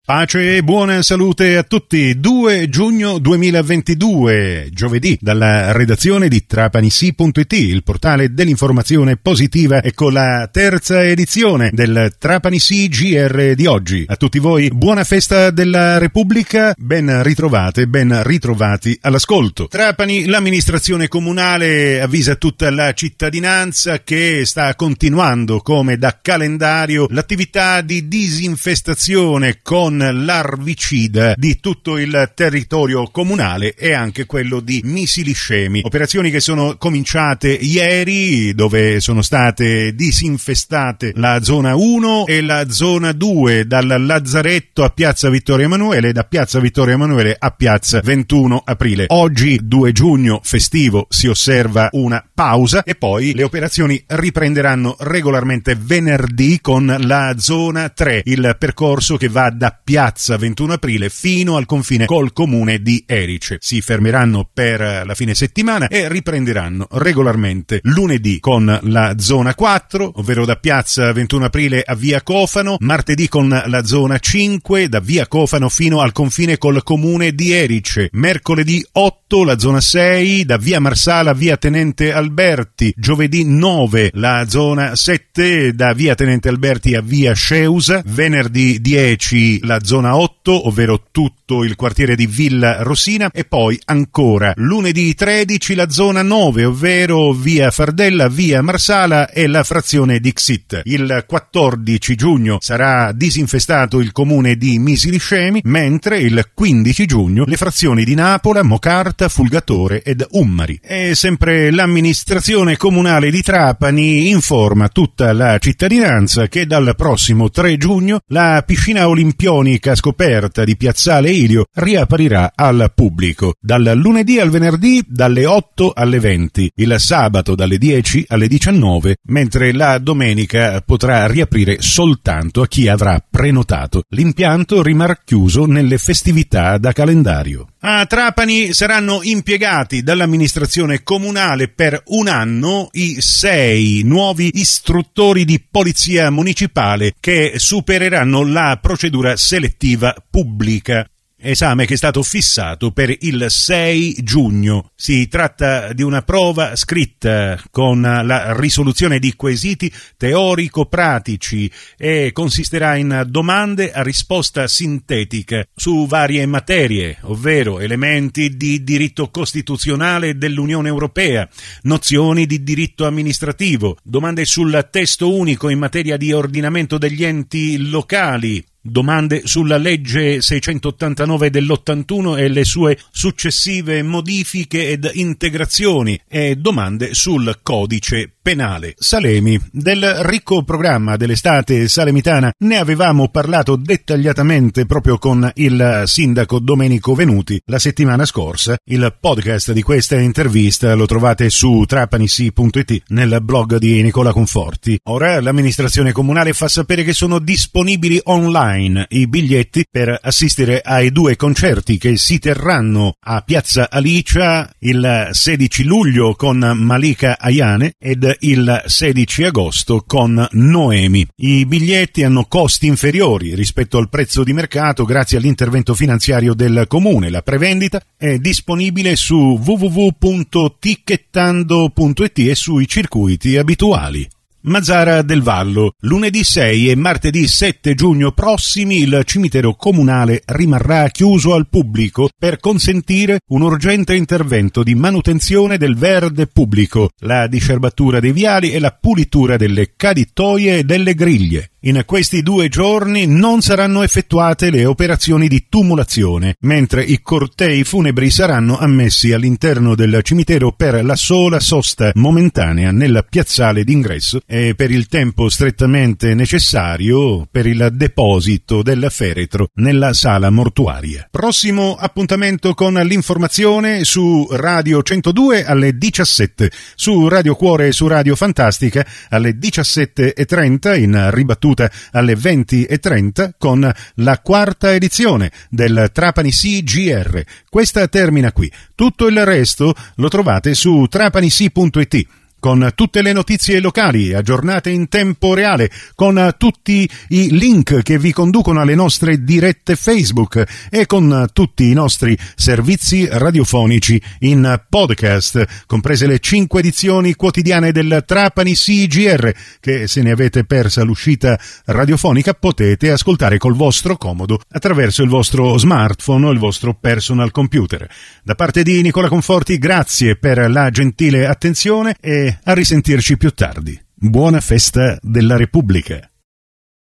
Pace e buona salute a tutti. 2 giugno 2022, giovedì, dalla redazione di trapanisi.it, il portale dell'informazione positiva, e con la terza edizione del Trapanisi GR di oggi. A tutti voi buona festa della Repubblica, ben ritrovate, ben ritrovati all'ascolto. Trapani, l'amministrazione comunale avvisa tutta la cittadinanza che sta continuando come da calendario l'attività di disinfestazione con larvicida di tutto il territorio comunale e anche quello di missili scemi. Operazioni che sono cominciate ieri, dove sono state disinfestate la zona 1 e la zona 2, dal Lazzaretto a Piazza Vittorio Emanuele e da Piazza Vittorio Emanuele a Piazza 21 aprile. Oggi, 2 giugno, festivo, si osserva una pausa e poi le operazioni riprenderanno regolarmente venerdì con la zona 3, il percorso che va da Piazza 21 aprile fino al confine col comune di Erice. Si fermeranno per la fine settimana e riprenderanno regolarmente lunedì con la zona 4, ovvero da Piazza 21 aprile a Via Cofano, martedì con la zona 5 da Via Cofano fino al confine col comune di Erice, mercoledì 8 la zona 6 da Via Marsala a Via Tenente Alberti, giovedì 9 la zona 7 da Via Tenente Alberti a Via Sceusa, venerdì 10 la zona 8, ovvero tutto il quartiere di Villa Rosina, e poi ancora lunedì 13 la zona 9, ovvero Via Fardella, Via Marsala e la frazione di Xit. Il 14 giugno sarà disinfestato il comune di Misili Scemi, mentre il 15 giugno le frazioni di Napola, Mocarta, Fulgatore ed Ummari. E sempre l'amministrazione comunale di Trapani informa tutta la cittadinanza che dal prossimo 3 giugno la piscina olimpionica scoperta di Piazzale Ilio riaprirà al pubblico dal lunedì al venerdì dalle 8 alle 20, il sabato dalle 10 alle 19, mentre la domenica potrà riaprire soltanto a chi avrà prenotato. L'impianto rimarrà chiuso nelle festività da calendario. A Trapani saranno impiegati dall'amministrazione comunale per un anno i 6 nuovi istruttori di polizia municipale che supereranno la procedura selettiva pubblica. Esame che è stato fissato per il 6 giugno. Si tratta di una prova scritta con la risoluzione di quesiti teorico-pratici e consisterà in domande a risposta sintetica su varie materie, ovvero elementi di diritto costituzionale dell'Unione Europea, nozioni di diritto amministrativo, domande sul testo unico in materia di ordinamento degli enti locali, domande sulla legge 689 dell'81 e le sue successive modifiche ed integrazioni e domande sul codice penale. Salemi. Del ricco programma dell'estate salemitana ne avevamo parlato dettagliatamente proprio con il sindaco Domenico Venuti la settimana scorsa. Il podcast di questa intervista lo trovate su trapanisi.it nel blog di Nicola Conforti. Ora l'amministrazione comunale fa sapere che sono disponibili online i biglietti per assistere ai 2 concerti che si terranno a Piazza Alicia il 16 luglio con Malika Ayane ed il 16 agosto con Noemi. I biglietti hanno costi inferiori rispetto al prezzo di mercato grazie all'intervento finanziario del comune. La prevendita è disponibile su www.tickettando.it e sui circuiti abituali. Mazzara del Vallo. Lunedì 6 e martedì 7 giugno prossimi il cimitero comunale rimarrà chiuso al pubblico per consentire un urgente intervento di manutenzione del verde pubblico, la discerbatura dei viali e la pulitura delle caditoie e delle griglie. In questi 2 giorni non saranno effettuate le operazioni di tumulazione, mentre i cortei funebri saranno ammessi all'interno del cimitero per la sola sosta momentanea nel piazzale d'ingresso e per il tempo strettamente necessario per il deposito del feretro nella sala mortuaria. Prossimo appuntamento con l'informazione su Radio 102 alle 17, su Radio Cuore e su Radio Fantastica alle 17:30, in ribattuta alle 20:30 con la 4ª edizione del Trapanisi GR. Questa termina qui. Tutto il resto lo trovate su trapanisi.it. con tutte le notizie locali aggiornate in tempo reale, con tutti i link che vi conducono alle nostre dirette Facebook e con tutti i nostri servizi radiofonici in podcast, comprese le 5 edizioni quotidiane del Trapani CGR che, se ne avete persa l'uscita radiofonica, potete ascoltare col vostro comodo attraverso il vostro smartphone o il vostro personal computer. Da parte di Nicola Conforti, grazie per la gentile attenzione e a risentirci più tardi. Buona festa della Repubblica.